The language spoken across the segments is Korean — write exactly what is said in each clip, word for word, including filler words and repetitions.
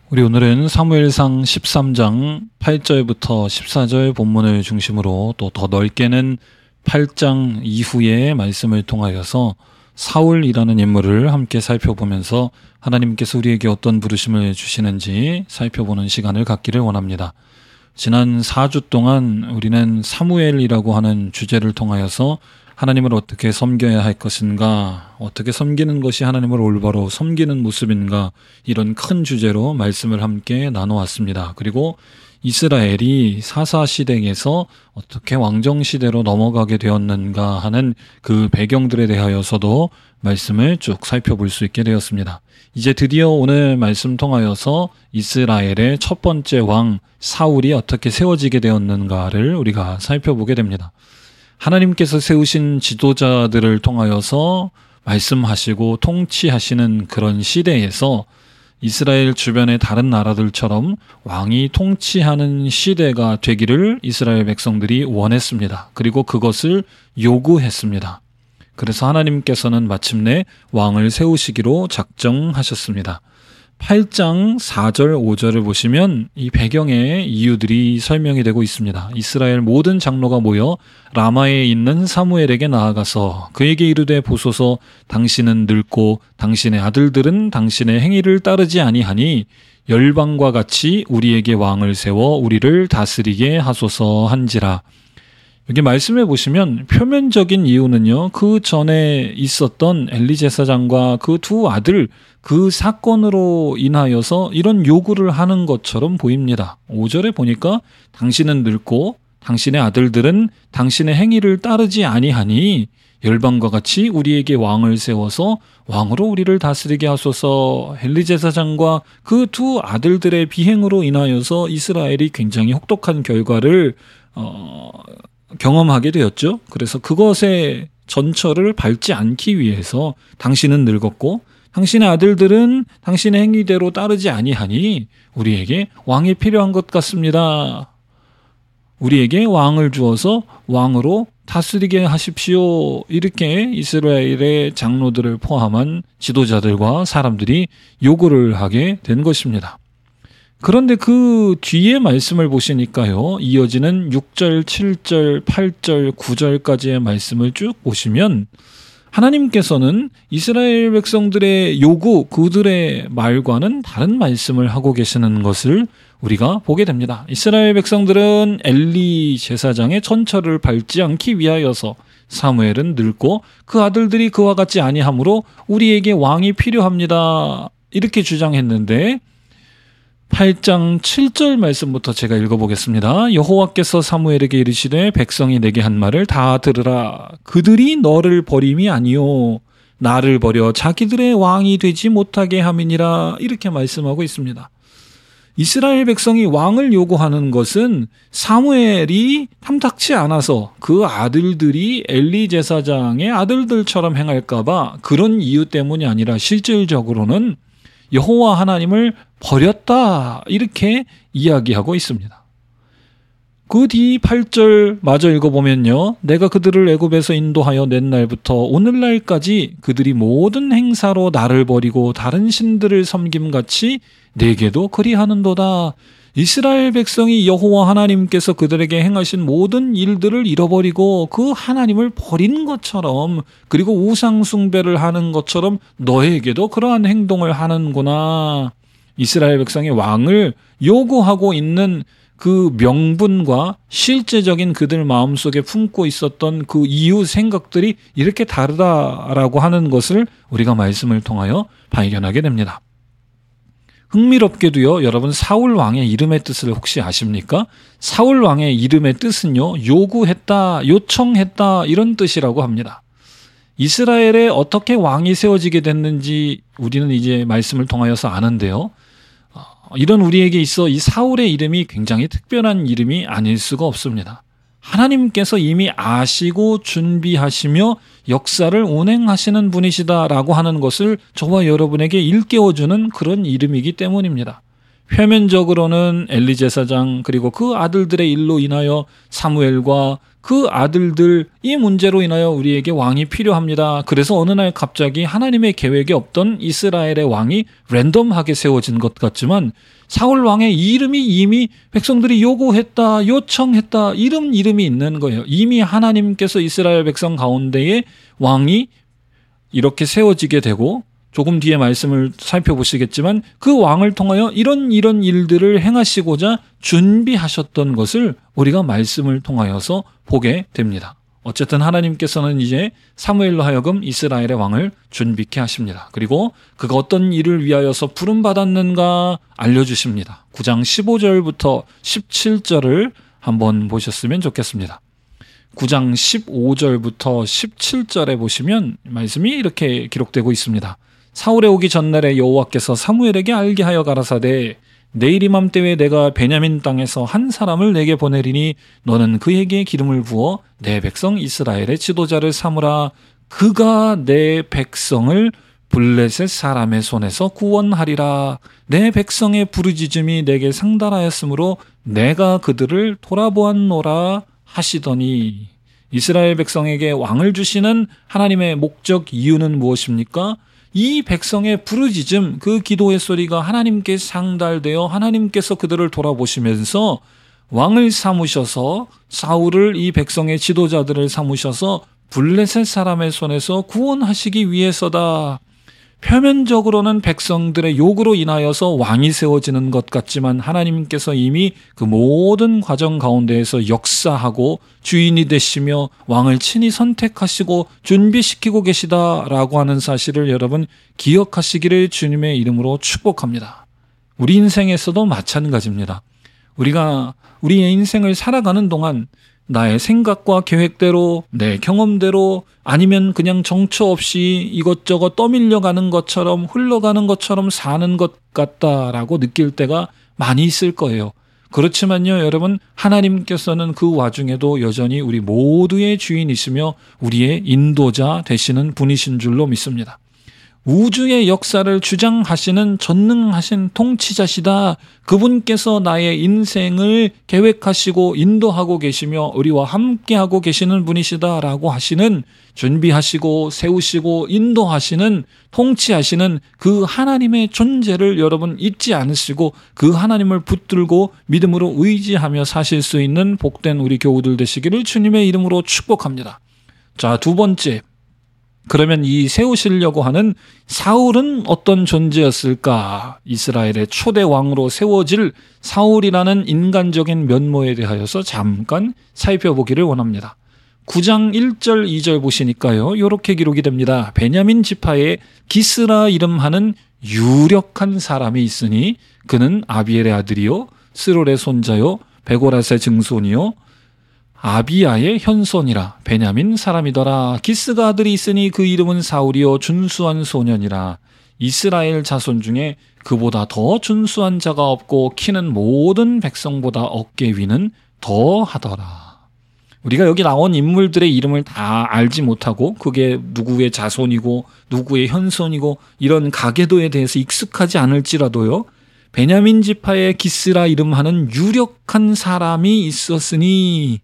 우리 오늘은 사무엘상 십삼 장 팔 절부터 십사 절 본문을 중심으로 또 더 넓게는 팔 장 이후의 말씀을 통하여서 사울이라는 인물을 함께 살펴보면서 하나님께서 우리에게 어떤 부르심을 주시는지 살펴보는 시간을 갖기를 원합니다. 지난 사 주 동안 우리는 사무엘이라고 하는 주제를 통하여서 하나님을 어떻게 섬겨야 할 것인가, 어떻게 섬기는 것이 하나님을 올바로 섬기는 모습인가, 이런 큰 주제로 말씀을 함께 나눠왔습니다. 그리고 이스라엘이 사사시대에서 어떻게 왕정시대로 넘어가게 되었는가 하는 그 배경들에 대하여서도 말씀을 쭉 살펴볼 수 있게 되었습니다. 이제 드디어 오늘 말씀 통하여서 이스라엘의 첫 번째 왕 사울이 어떻게 세워지게 되었는가를 우리가 살펴보게 됩니다. 하나님께서 세우신 지도자들을 통하여서 말씀하시고 통치하시는 그런 시대에서 이스라엘 주변의 다른 나라들처럼 왕이 통치하는 시대가 되기를 이스라엘 백성들이 원했습니다. 그리고 그것을 요구했습니다. 그래서 하나님께서는 마침내 왕을 세우시기로 작정하셨습니다. 팔 장 사 절 오 절을 보시면 이 배경의 이유들이 설명이 되고 있습니다. 이스라엘 모든 장로가 모여 라마에 있는 사무엘에게 나아가서 그에게 이르되 보소서, 당신은 늙고 당신의 아들들은 당신의 행위를 따르지 아니하니 열방과 같이 우리에게 왕을 세워 우리를 다스리게 하소서 한지라. 여기 말씀해 보시면 표면적인 이유는요, 그 전에 있었던 엘리 제사장과 그 두 아들, 그 사건으로 인하여서 이런 요구를 하는 것처럼 보입니다. 오 절에 보니까 당신은 늙고 당신의 아들들은 당신의 행위를 따르지 아니하니 열방과 같이 우리에게 왕을 세워서 왕으로 우리를 다스리게 하소서. 엘리 제사장과 그 두 아들들의 비행으로 인하여서 이스라엘이 굉장히 혹독한 결과를 어, 경험하게 되었죠. 그래서 그것의 전철을 밟지 않기 위해서 당신은 늙었고 당신의 아들들은 당신의 행위대로 따르지 아니하니 우리에게 왕이 필요한 것 같습니다. 우리에게 왕을 주어서 왕으로 다스리게 하십시오. 이렇게 이스라엘의 장로들을 포함한 지도자들과 사람들이 요구를 하게 된 것입니다. 그런데 그 뒤에 말씀을 보시니까요, 이어지는 육 절, 칠 절, 팔 절, 구 절까지의 말씀을 쭉 보시면 하나님께서는 이스라엘 백성들의 요구, 그들의 말과는 다른 말씀을 하고 계시는 것을 우리가 보게 됩니다. 이스라엘 백성들은 엘리 제사장의 천처를 밟지 않기 위하여서 사무엘은 늙고 그 아들들이 그와 같지 아니하므로 우리에게 왕이 필요합니다. 이렇게 주장했는데 팔 장 칠 절 말씀부터 제가 읽어보겠습니다. 여호와께서 사무엘에게 이르시되 백성이 내게 한 말을 다 들으라. 그들이 너를 버림이 아니요 나를 버려 자기들의 왕이 되지 못하게 함이니라. 이렇게 말씀하고 있습니다. 이스라엘 백성이 왕을 요구하는 것은 사무엘이 탐탁치 않아서 그 아들들이 엘리 제사장의 아들들처럼 행할까 봐 그런 이유 때문이 아니라 실질적으로는 여호와 하나님을 버렸다, 이렇게 이야기하고 있습니다. 그 뒤 팔 절 마저 읽어보면요, 내가 그들을 애굽에서 인도하여 낸 날부터 오늘날까지 그들이 모든 행사로 나를 버리고 다른 신들을 섬김같이 내게도 그리하는도다. 이스라엘 백성이 여호와 하나님께서 그들에게 행하신 모든 일들을 잃어버리고 그 하나님을 버린 것처럼, 그리고 우상 숭배를 하는 것처럼 너에게도 그러한 행동을 하는구나. 이스라엘 백성의 왕을 요구하고 있는 그 명분과 실제적인 그들 마음속에 품고 있었던 그 이유 생각들이 이렇게 다르다라고 하는 것을 우리가 말씀을 통하여 발견하게 됩니다. 흥미롭게도요, 여러분 사울 왕의 이름의 뜻을 혹시 아십니까? 사울 왕의 이름의 뜻은요, 요구했다, 요청했다, 이런 뜻이라고 합니다. 이스라엘에 어떻게 왕이 세워지게 됐는지 우리는 이제 말씀을 통하여서 아는데요, 이런 우리에게 있어 이 사울의 이름이 굉장히 특별한 이름이 아닐 수가 없습니다. 하나님께서 이미 아시고 준비하시며 역사를 운행하시는 분이시다라고 하는 것을 저와 여러분에게 일깨워주는 그런 이름이기 때문입니다. 표면적으로는 엘리 제사장 그리고 그 아들들의 일로 인하여 사무엘과 그 아들들 이 문제로 인하여 우리에게 왕이 필요합니다. 그래서 어느 날 갑자기 하나님의 계획에 없던 이스라엘의 왕이 랜덤하게 세워진 것 같지만 사울 왕의 이름이 이미 백성들이 요구했다, 요청했다, 이름 이름이 있는 거예요. 이미 하나님께서 이스라엘 백성 가운데에 왕이 이렇게 세워지게 되고 조금 뒤에 말씀을 살펴보시겠지만 그 왕을 통하여 이런 이런 일들을 행하시고자 준비하셨던 것을 우리가 말씀을 통하여서 보게 됩니다. 어쨌든 하나님께서는 이제 사무엘로 하여금 이스라엘의 왕을 준비케 하십니다. 그리고 그가 어떤 일을 위하여서 부름받았는가 알려주십니다. 구 장 십오 절부터 십칠 절을 한번 보셨으면 좋겠습니다. 구 장 십오 절부터 십칠 절에 보시면 말씀이 이렇게 기록되고 있습니다. 사울에 오기 전날에 여호와께서 사무엘에게 알게 하여 가라사대 내일 이맘때에 내가 베냐민 땅에서 한 사람을 내게 보내리니 너는 그에게 기름을 부어 내 백성 이스라엘의 지도자를 삼으라. 그가 내 백성을 블레셋 사람의 손에서 구원하리라. 내 백성의 부르짖음이 내게 상달하였으므로 내가 그들을 돌아보았노라 하시더니 이스라엘 백성에게 왕을 주시는 하나님의 목적 이유는 무엇입니까? 이 백성의 부르짖음, 그 기도의 소리가 하나님께 상달되어 하나님께서 그들을 돌아보시면서 왕을 삼으셔서 사울을 이 백성의 지도자들을 삼으셔서 블레셋 사람의 손에서 구원하시기 위해서다. 표면적으로는 백성들의 요구로 인하여서 왕이 세워지는 것 같지만 하나님께서 이미 그 모든 과정 가운데에서 역사하고 주인이 되시며 왕을 친히 선택하시고 준비시키고 계시다라고 하는 사실을 여러분 기억하시기를 주님의 이름으로 축복합니다. 우리 인생에서도 마찬가지입니다. 우리가 우리의 인생을 살아가는 동안 나의 생각과 계획대로 내 경험대로 아니면 그냥 정처 없이 이것저것 떠밀려가는 것처럼 흘러가는 것처럼 사는 것 같다라고 느낄 때가 많이 있을 거예요. 그렇지만요 여러분 하나님께서는 그 와중에도 여전히 우리 모두의 주인이시며 우리의 인도자 되시는 분이신 줄로 믿습니다. 우주의 역사를 주장하시는 전능하신 통치자시다. 그분께서 나의 인생을 계획하시고 인도하고 계시며 우리와 함께하고 계시는 분이시다라고 하시는 준비하시고 세우시고 인도하시는 통치하시는 그 하나님의 존재를 여러분 잊지 않으시고 그 하나님을 붙들고 믿음으로 의지하며 사실 수 있는 복된 우리 교우들 되시기를 주님의 이름으로 축복합니다. 자, 두 번째. 그러면 이 세우시려고 하는 사울은 어떤 존재였을까? 이스라엘의 초대 왕으로 세워질 사울이라는 인간적인 면모에 대하여서 잠깐 살펴보기를 원합니다. 구 장 일 절 이 절 보시니까요. 이렇게 기록이 됩니다. 베냐민 지파에 기스라 이름하는 유력한 사람이 있으니 그는 아비엘의 아들이요 스롤의 손자요 베고라스의 증손이요 아비야의 현손이라. 베냐민 사람이더라. 기스가 아들이 있으니 그 이름은 사울이요 준수한 소년이라. 이스라엘 자손 중에 그보다 더 준수한 자가 없고 키는 모든 백성보다 어깨 위는 더하더라. 우리가 여기 나온 인물들의 이름을 다 알지 못하고 그게 누구의 자손이고 누구의 현손이고 이런 가계도에 대해서 익숙하지 않을지라도요. 베냐민 지파의 기스라 이름하는 유력한 사람이 있었으니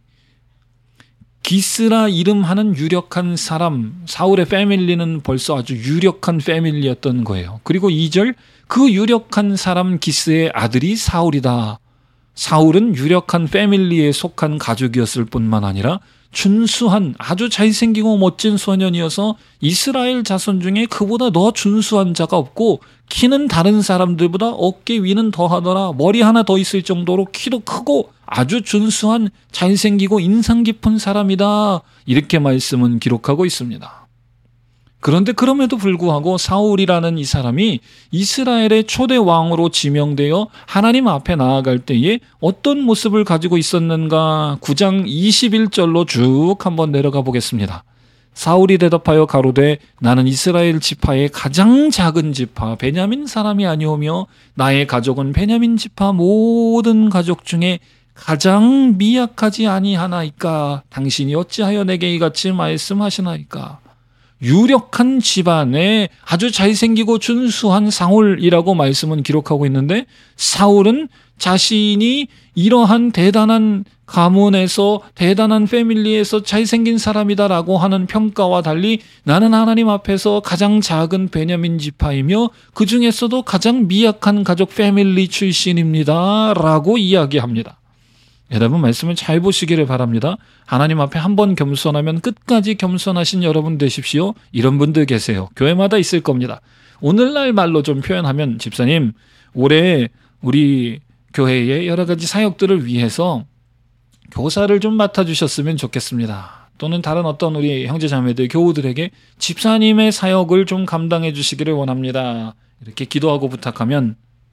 기스라 이름하는 유력한 사람, 사울의 패밀리는 벌써 아주 유력한 패밀리였던 거예요. 그리고 이 절, 그 유력한 사람 기스의 아들이 사울이다. 사울은 유력한 패밀리에 속한 가족이었을 뿐만 아니라 준수한 아주 잘생기고 멋진 소년이어서 이스라엘 자손 중에 그보다 더 준수한 자가 없고 키는 다른 사람들보다 어깨 위는 더하더라. 머리 하나 더 있을 정도로 키도 크고 아주 준수한 잘생기고 인상 깊은 사람이다. 이렇게 말씀은 기록하고 있습니다. 그런데 그럼에도 불구하고 사울이라는 이 사람이 이스라엘의 초대 왕으로 지명되어 하나님 앞에 나아갈 때에 어떤 모습을 가지고 있었는가? 구 장 이십일 절로 쭉 한번 내려가 보겠습니다. 사울이 대답하여 가로되 나는 이스라엘 지파의 가장 작은 지파 베냐민 사람이 아니오며 나의 가족은 베냐민 지파 모든 가족 중에 가장 미약하지 아니하나이까? 당신이 어찌하여 내게 이같이 말씀하시나이까? 유력한 집안에 아주 잘생기고 준수한 사울이라고 말씀은 기록하고 있는데, 사울은 자신이 이러한 대단한 가문에서 대단한 패밀리에서 잘생긴 사람이다라고 하는 평가와 달리 나는 하나님 앞에서 가장 작은 베냐민 지파이며 그 중에서도 가장 미약한 가족 패밀리 출신입니다 라고 이야기합니다. 여러분, 말씀을 잘 보시기를 바랍니다. 하나님 앞에 한번 겸손하면 끝까지 겸손하신 여러분 되십시오. 이런 분들 계세요. 교회마다 있을 겁니다. 오늘날 말로 좀 표현하면, 집사님, 올해 우리 교회의 여러 가지 사역들을 위해서 교사를 좀 맡아주셨으면 좋겠습니다. 또는 다른 어떤 우리 형제자매들, 교우들에게 집사님의 사역을 좀 감당해 주시기를 원합니다. 이렇게 기도하고 부탁하면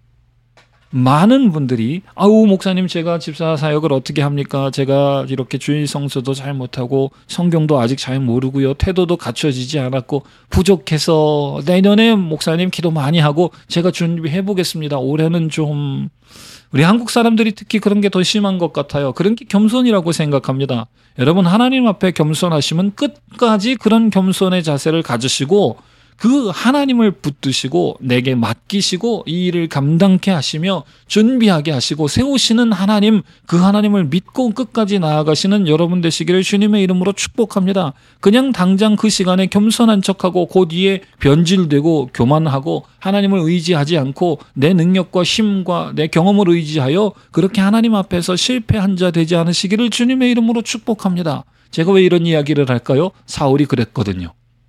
많은 분들이 아우 목사님, 제가 집사 사역을 어떻게 합니까? 제가 이렇게 주일 성수도 잘 못하고 성경도 아직 잘 모르고요, 태도도 갖춰지지 않았고 부족해서 내년에 목사님 기도 많이 하고 제가 준비해 보겠습니다. 올해는 좀, 우리 한국 사람들이 특히 그런 게 더 심한 것 같아요. 그런 게 겸손이라고 생각합니다. 여러분, 하나님 앞에 겸손하시면 끝까지 그런 겸손의 자세를 가지시고 그 하나님을 붙드시고 내게 맡기시고 이 일을 감당케 하시며 준비하게 하시고 세우시는 하나님, 그 하나님을 믿고 끝까지 나아가시는 여러분 되시기를 주님의 이름으로 축복합니다. 그냥 당장 그 시간에 겸손한 척하고 그 뒤에 변질되고 교만하고 하나님을 의지하지 않고 내 능력과 힘과 내 경험을 의지하여 그렇게 하나님 앞에서 실패한 자 되지 않으시기를 주님의 이름으로 축복합니다. 제가 왜 이런 이야기를 할까요? 사울이 그랬거든요.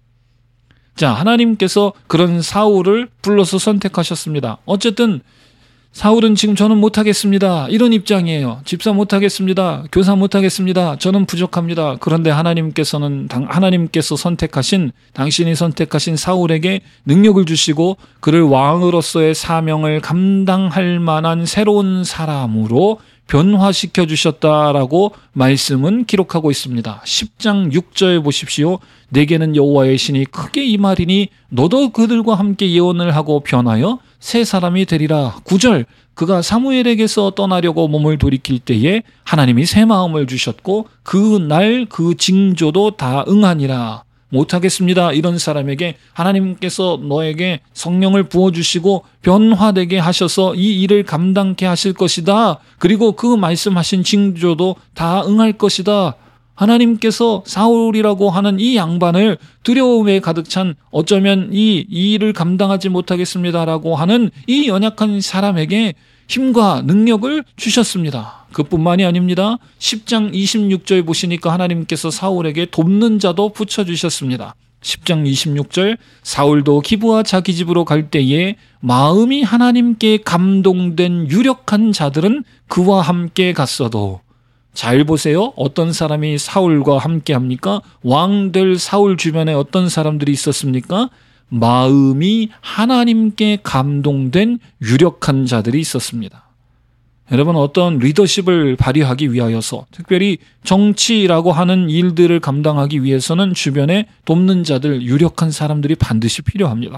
자, 하나님께서 그런 사울을 불러서 선택하셨습니다. 어쨌든 사울은 지금 저는 못하겠습니다, 이런 입장이에요. 집사 못하겠습니다, 교사 못하겠습니다, 저는 부족합니다. 그런데 하나님께서는 하나님께서 선택하신, 당신이 선택하신 사울에게 능력을 주시고 그를 왕으로서의 사명을 감당할 만한 새로운 사람으로 변화시켜 주셨다라고 말씀은 기록하고 있습니다. 십 장 육 절 보십시오. 내게는 여호와의 신이 크게 임하리니 너도 그들과 함께 예언을 하고 변하여 새 사람이 되리라. 구 절, 그가 사무엘에게서 떠나려고 몸을 돌이킬 때에 하나님이 새 마음을 주셨고 그 날 그 징조도 다 응하니라. 못하겠습니다, 이런 사람에게 하나님께서 너에게 성령을 부어주시고 변화되게 하셔서 이 일을 감당케 하실 것이다. 그리고 그 말씀하신 징조도 다 응할 것이다. 하나님께서 사울이라고 하는 이 양반을 두려움에 가득 찬, 어쩌면 이, 이 일을 감당하지 못하겠습니다라고 하는 이 연약한 사람에게 힘과 능력을 주셨습니다. 그뿐만이 아닙니다. 십 장 이십육 절 보시니까 하나님께서 사울에게 돕는 자도 붙여주셨습니다. 십 장 이십육 절, 사울도 기브와 자기 집으로 갈 때에 마음이 하나님께 감동된 유력한 자들은 그와 함께 갔어도. 잘 보세요. 어떤 사람이 사울과 함께 합니까? 왕될 사울 주변에 어떤 사람들이 있었습니까? 마음이 하나님께 감동된 유력한 자들이 있었습니다. 여러분, 어떤 리더십을 발휘하기 위하여서, 특별히 정치라고 하는 일들을 감당하기 위해서는 주변에 돕는 자들, 유력한 사람들이 반드시 필요합니다.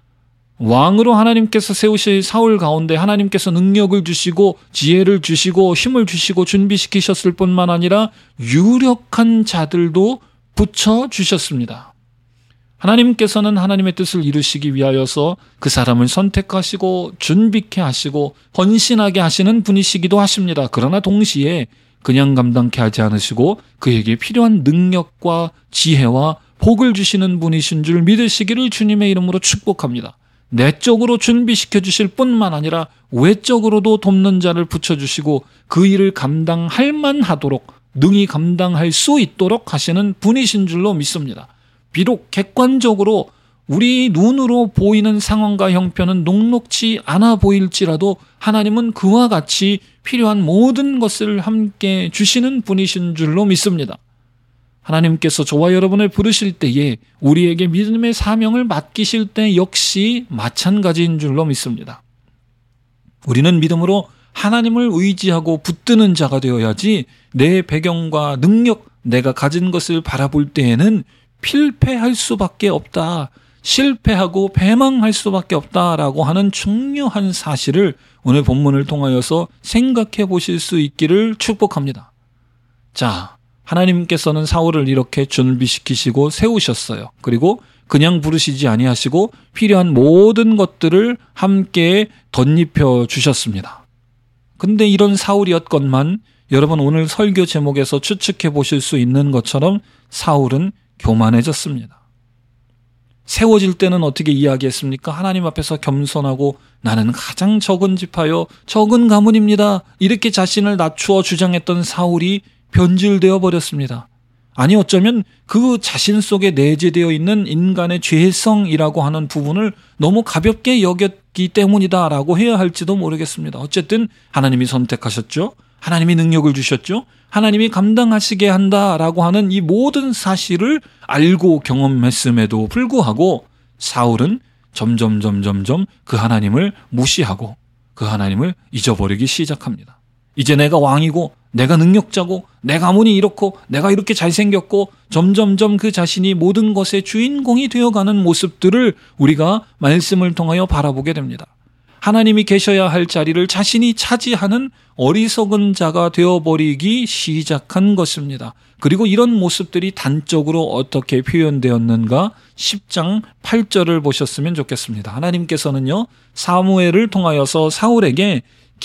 왕으로 하나님께서 세우실 사울 가운데 하나님께서 능력을 주시고 지혜를 주시고 힘을 주시고 준비시키셨을 뿐만 아니라 유력한 자들도 붙여주셨습니다. 하나님께서는 하나님의 뜻을 이루시기 위하여서 그 사람을 선택하시고 준비케 하시고 헌신하게 하시는 분이시기도 하십니다. 그러나 동시에 그냥 감당케 하지 않으시고 그에게 필요한 능력과 지혜와 복을 주시는 분이신 줄 믿으시기를 주님의 이름으로 축복합니다. 내적으로 준비시켜 주실 뿐만 아니라 외적으로도 돕는 자를 붙여주시고 그 일을 감당할 만하도록, 능히 감당할 수 있도록 하시는 분이신 줄로 믿습니다. 비록 객관적으로 우리 눈으로 보이는 상황과 형편은 녹록치 않아 보일지라도 하나님은 그와 같이 필요한 모든 것을 함께 주시는 분이신 줄로 믿습니다. 하나님께서 저와 여러분을 부르실 때에 우리에게 믿음의 사명을 맡기실 때 역시 마찬가지인 줄로 믿습니다. 우리는 믿음으로 하나님을 의지하고 붙드는 자가 되어야지 내 배경과 능력, 내가 가진 것을 바라볼 때에는 필패할 수밖에 없다, 실패하고 패망할 수밖에 없다라고 하는 중요한 사실을 오늘 본문을 통하여서 생각해 보실 수 있기를 축복합니다. 자, 하나님께서는 사울을 이렇게 준비시키시고 세우셨어요. 그리고 그냥 부르시지 아니하시고 필요한 모든 것들을 함께 덧입혀 주셨습니다. 근데 이런 사울이었건만 여러분 오늘 설교 제목에서 추측해 보실 수 있는 것처럼 사울은 교만해졌습니다. 세워질 때는 어떻게 이야기했습니까? 하나님 앞에서 겸손하고 나는 가장 적은 지파요, 적은 가문입니다. 이렇게 자신을 낮추어 주장했던 사울이 변질되어 버렸습니다. 아니 어쩌면 그 자신 속에 내재되어 있는 인간의 죄성이라고 하는 부분을 너무 가볍게 여겼기 때문이다라고 해야 할지도 모르겠습니다. 어쨌든 하나님이 선택하셨죠. 하나님이 능력을 주셨죠. 하나님이 감당하시게 한다라고 하는 이 모든 사실을 알고 경험했음에도 불구하고 사울은 점점 점점점 그 하나님을 무시하고 그 하나님을 잊어버리기 시작합니다. 이제 내가 왕이고 내가 능력자고 내 가문이 이렇고 내가 이렇게 잘생겼고 점점점 그 자신이 모든 것의 주인공이 되어가는 모습들을 우리가 말씀을 통하여 바라보게 됩니다. 하나님이 계셔야 할 자리를 자신이 차지하는 어리석은 자가 되어버리기 시작한 것입니다. 그리고 이런 모습들이 단적으로 어떻게 표현되었는가 십 장 팔 절을 보셨으면 좋겠습니다. 하나님께서는요 사무엘을 통하여서 사울에게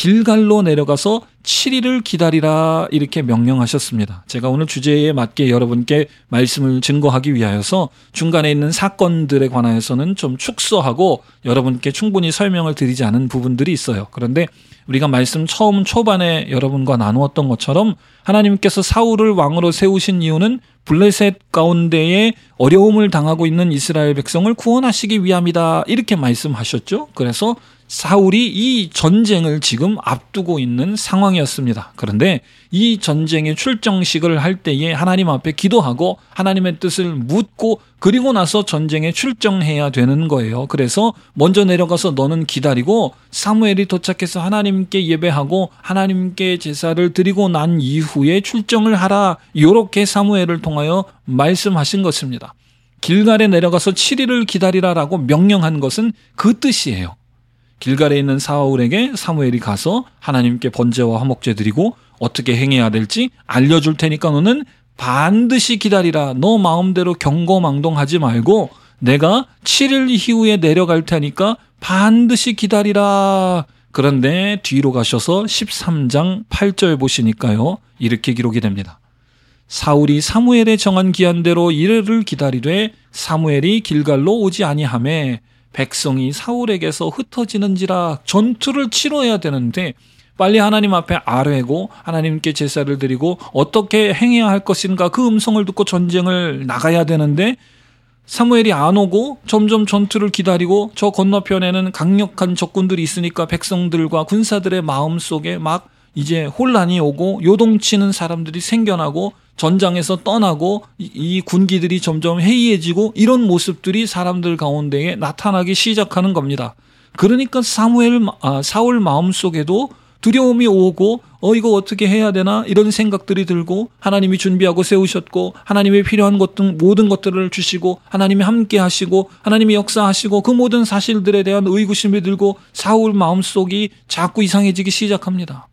길갈로 내려가서 칠 일을 기다리라 이렇게 명령하셨습니다. 제가 오늘 주제에 맞게 여러분께 말씀을 증거하기 위하여서 중간에 있는 사건들에 관하여서는 좀 축소하고 여러분께 충분히 설명을 드리지 않은 부분들이 있어요. 그런데 우리가 말씀 처음 초반에 여러분과 나누었던 것처럼 하나님께서 사울을 왕으로 세우신 이유는 블레셋 가운데에 어려움을 당하고 있는 이스라엘 백성을 구원하시기 위함이다 이렇게 말씀하셨죠. 그래서 사울이 이 전쟁을 지금 앞두고 있는 상황이었습니다. 그런데 이 전쟁의 출정식을 할 때에 하나님 앞에 기도하고 하나님의 뜻을 묻고 그리고 나서 전쟁에 출정해야 되는 거예요. 그래서 먼저 내려가서 너는 기다리고 사무엘이 도착해서 하나님께 예배하고 하나님께 제사를 드리고 난 이후에 출정을 하라. 이렇게 사무엘을 통하여 말씀하신 것입니다. 길갈에 내려가서 칠 일을 기다리라라고 명령한 것은 그 뜻이에요. 길갈에 있는 사울에게 사무엘이 가서 하나님께 번제와 화목제 드리고 어떻게 행해야 될지 알려줄 테니까 너는 반드시 기다리라. 너 마음대로 경거망동하지 말고 내가 칠 일 이후에 내려갈 테니까 반드시 기다리라. 그런데 뒤로 가셔서 십삼 장 팔 절 보시니까요. 이렇게 기록이 됩니다. 사울이 사무엘의 정한 기한대로 이르를 기다리되 사무엘이 길갈로 오지 아니하매 백성이 사울에게서 흩어지는지라. 전투를 치러야 되는데 빨리 하나님 앞에 아뢰고 하나님께 제사를 드리고 어떻게 행해야 할 것인가 그 음성을 듣고 전쟁을 나가야 되는데 사무엘이 안 오고 점점 전투를 기다리고 저 건너편에는 강력한 적군들이 있으니까 백성들과 군사들의 마음속에 막 이제 혼란이 오고 요동치는 사람들이 생겨나고 전장에서 떠나고 이, 이 군기들이 점점 해이해지고 이런 모습들이 사람들 가운데에 나타나기 시작하는 겁니다. 그러니까 사무엘, 아, 사울 마음속에도 두려움이 오고 어 이거 어떻게 해야 되나 이런 생각들이 들고 하나님이 준비하고 세우셨고 하나님이 필요한 것 등 모든 것들을 주시고 하나님이 함께 하시고 하나님이 역사하시고 그 모든 사실들에 대한 의구심이 들고 사울 마음속이 자꾸 이상해지기 시작합니다.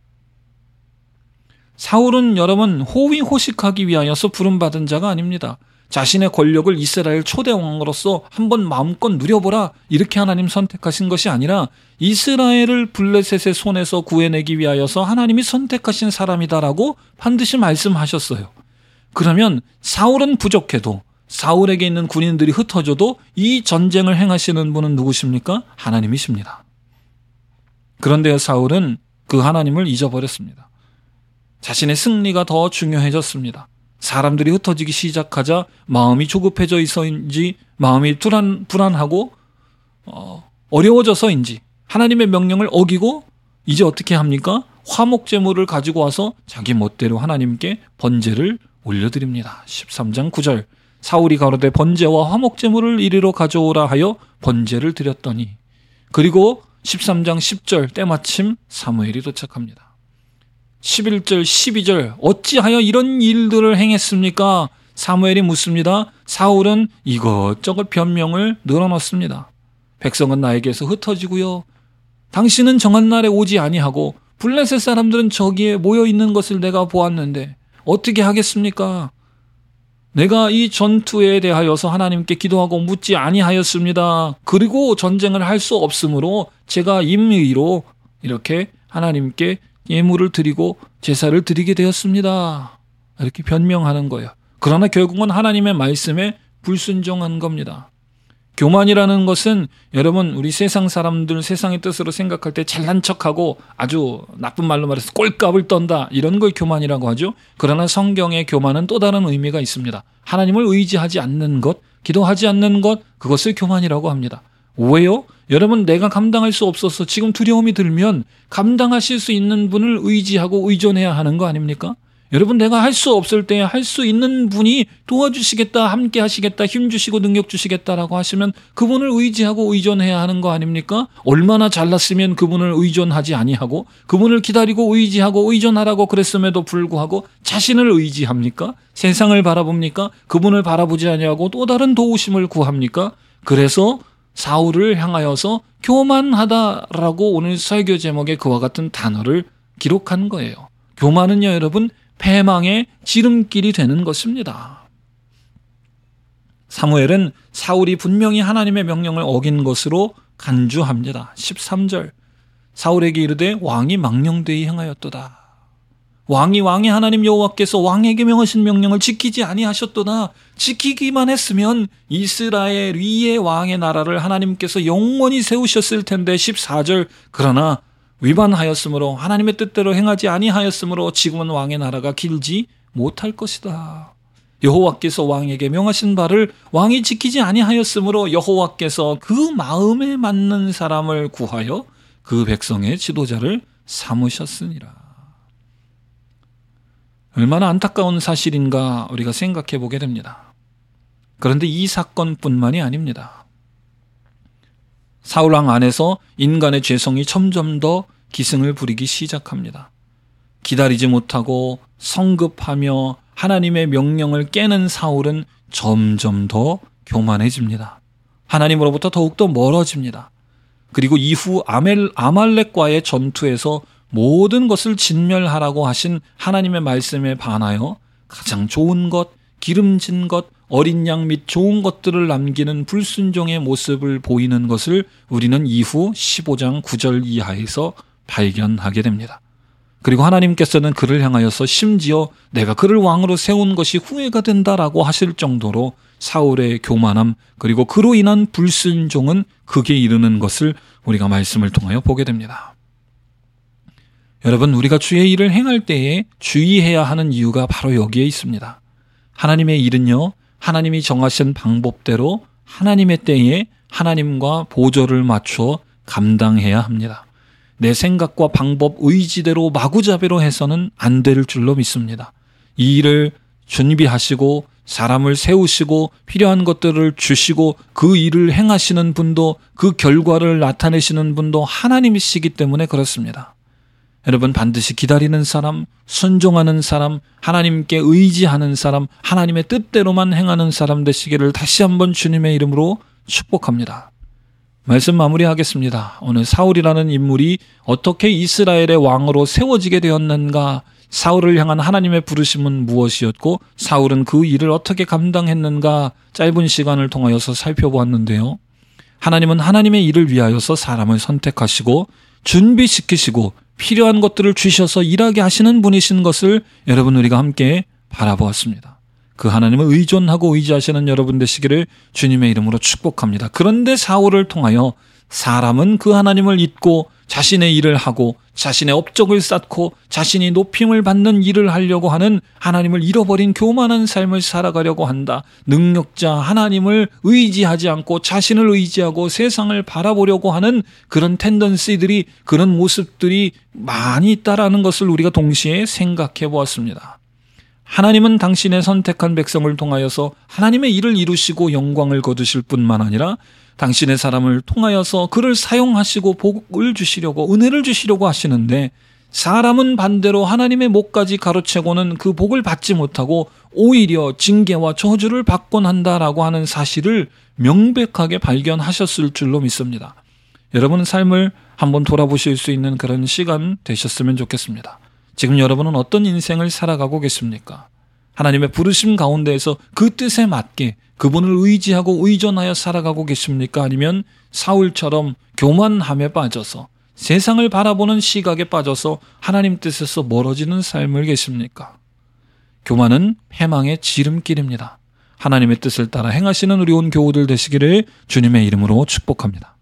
사울은 여러분 호위호식하기 위하여서 부름받은 자가 아닙니다. 자신의 권력을 이스라엘 초대 왕으로서 한번 마음껏 누려보라 이렇게 하나님 선택하신 것이 아니라 이스라엘을 블레셋의 손에서 구해내기 위하여서 하나님이 선택하신 사람이다라고 반드시 말씀하셨어요. 그러면 사울은 부족해도 사울에게 있는 군인들이 흩어져도 이 전쟁을 행하시는 분은 누구십니까? 하나님이십니다. 그런데 사울은 그 하나님을 잊어버렸습니다. 자신의 승리가 더 중요해졌습니다. 사람들이 흩어지기 시작하자 마음이 조급해져 있어인지 마음이 불안, 불안하고 어, 어려워져서인지 하나님의 명령을 어기고 이제 어떻게 합니까? 화목제물을 가지고 와서 자기 멋대로 하나님께 번제를 올려드립니다. 십삼 장 구 절 사울이 가로되 번제와 화목제물을 이리로 가져오라 하여 번제를 드렸더니 그리고 십삼 장 십 절 때마침 사무엘이 도착합니다. 십일 절 십이 절 어찌하여 이런 일들을 행했습니까? 사무엘이 묻습니다. 사울은 이것저것 변명을 늘어놓습니다. 백성은 나에게서 흩어지고요. 당신은 정한 날에 오지 아니하고 블레셋 사람들은 저기에 모여 있는 것을 내가 보았는데 어떻게 하겠습니까? 내가 이 전투에 대하여서 하나님께 기도하고 묻지 아니하였습니다. 그리고 전쟁을 할 수 없으므로 제가 임의로 이렇게 하나님께 예물을 드리고 제사를 드리게 되었습니다. 이렇게 변명하는 거예요. 그러나 결국은 하나님의 말씀에 불순종한 겁니다. 교만이라는 것은 여러분 우리 세상 사람들 세상의 뜻으로 생각할 때 잘난 척하고 아주 나쁜 말로 말해서 꼴값을 떤다 이런 걸 교만이라고 하죠. 그러나 성경의 교만은 또 다른 의미가 있습니다. 하나님을 의지하지 않는 것, 기도하지 않는 것, 그것을 교만이라고 합니다. 왜요? 여러분 내가 감당할 수 없어서 지금 두려움이 들면 감당하실 수 있는 분을 의지하고 의존해야 하는 거 아닙니까? 여러분 내가 할 수 없을 때 할 수 있는 분이 도와주시겠다, 함께 하시겠다, 힘 주시고 능력 주시겠다라고 하시면 그분을 의지하고 의존해야 하는 거 아닙니까? 얼마나 잘났으면 그분을 의존하지 아니하고 그분을 기다리고 의지하고 의존하라고 그랬음에도 불구하고 자신을 의지합니까? 세상을 바라봅니까? 그분을 바라보지 아니하고 또 다른 도우심을 구합니까? 그래서 사울을 향하여서 교만하다라고 오늘 설교 제목에 그와 같은 단어를 기록한 거예요. 교만은요 여러분 패망의 지름길이 되는 것입니다. 사무엘은 사울이 분명히 하나님의 명령을 어긴 것으로 간주합니다. 십삼 절 사울에게 이르되 왕이 망령되이 행하였도다. 왕이 왕의 하나님 여호와께서 왕에게 명하신 명령을 지키지 아니하셨도다. 지키기만 했으면 이스라엘 위의 왕의 나라를 하나님께서 영원히 세우셨을 텐데. 십사 절 그러나 위반하였으므로 하나님의 뜻대로 행하지 아니하였으므로 지금은 왕의 나라가 길지 못할 것이다. 여호와께서 왕에게 명하신 바를 왕이 지키지 아니하였으므로 여호와께서 그 마음에 맞는 사람을 구하여 그 백성의 지도자를 삼으셨으니라. 얼마나 안타까운 사실인가 우리가 생각해 보게 됩니다. 그런데 이 사건뿐만이 아닙니다. 사울왕 안에서 인간의 죄성이 점점 더 기승을 부리기 시작합니다. 기다리지 못하고 성급하며 하나님의 명령을 깨는 사울은 점점 더 교만해집니다. 하나님으로부터 더욱더 멀어집니다. 그리고 이후 아멜, 아말렉과의 전투에서 모든 것을 진멸하라고 하신 하나님의 말씀에 반하여 가장 좋은 것, 기름진 것, 어린 양 및 좋은 것들을 남기는 불순종의 모습을 보이는 것을 우리는 이후 십오 장 구 절 이하에서 발견하게 됩니다. 그리고 하나님께서는 그를 향하여서 심지어 내가 그를 왕으로 세운 것이 후회가 된다라고 하실 정도로 사울의 교만함 그리고 그로 인한 불순종은 극에 이르는 것을 우리가 말씀을 통하여 보게 됩니다. 여러분 우리가 주의 일을 행할 때에 주의해야 하는 이유가 바로 여기에 있습니다. 하나님의 일은요 하나님이 정하신 방법대로 하나님의 때에 하나님과 보조를 맞춰 감당해야 합니다. 내 생각과 방법, 의지대로 마구잡이로 해서는 안 될 줄로 믿습니다. 이 일을 준비하시고 사람을 세우시고 필요한 것들을 주시고 그 일을 행하시는 분도 그 결과를 나타내시는 분도 하나님이시기 때문에 그렇습니다. 여러분 반드시 기다리는 사람, 순종하는 사람, 하나님께 의지하는 사람, 하나님의 뜻대로만 행하는 사람 되시기를 다시 한번 주님의 이름으로 축복합니다. 말씀 마무리하겠습니다. 오늘 사울이라는 인물이 어떻게 이스라엘의 왕으로 세워지게 되었는가, 사울을 향한 하나님의 부르심은 무엇이었고 사울은 그 일을 어떻게 감당했는가 짧은 시간을 통하여서 살펴보았는데요. 하나님은 하나님의 일을 위하여서 사람을 선택하시고 준비시키시고 필요한 것들을 주셔서 일하게 하시는 분이신 것을 여러분 우리가 함께 바라보았습니다. 그 하나님을 의존하고 의지하시는 여러분 되시기를 주님의 이름으로 축복합니다. 그런데 사울을 통하여 사람은 그 하나님을 잊고 자신의 일을 하고 자신의 업적을 쌓고 자신이 높임을 받는 일을 하려고 하는 하나님을 잃어버린 교만한 삶을 살아가려고 한다. 능력자 하나님을 의지하지 않고 자신을 의지하고 세상을 바라보려고 하는 그런 텐던시들이, 그런 모습들이 많이 있다라는 것을 우리가 동시에 생각해 보았습니다. 하나님은 당신의 선택한 백성을 통하여서 하나님의 일을 이루시고 영광을 거두실 뿐만 아니라 당신의 사람을 통하여서 그를 사용하시고 복을 주시려고, 은혜를 주시려고 하시는데, 사람은 반대로 하나님의 목까지 가로채고는 그 복을 받지 못하고 오히려 징계와 저주를 받곤 한다라고 하는 사실을 명백하게 발견하셨을 줄로 믿습니다. 여러분 삶을 한번 돌아보실 수 있는 그런 시간 되셨으면 좋겠습니다. 지금 여러분은 어떤 인생을 살아가고 계십니까? 하나님의 부르심 가운데에서 그 뜻에 맞게 그분을 의지하고 의존하여 살아가고 계십니까? 아니면 사울처럼 교만함에 빠져서 세상을 바라보는 시각에 빠져서 하나님 뜻에서 멀어지는 삶을 계십니까? 교만은 패망의 지름길입니다. 하나님의 뜻을 따라 행하시는 우리 온 교우들 되시기를 주님의 이름으로 축복합니다.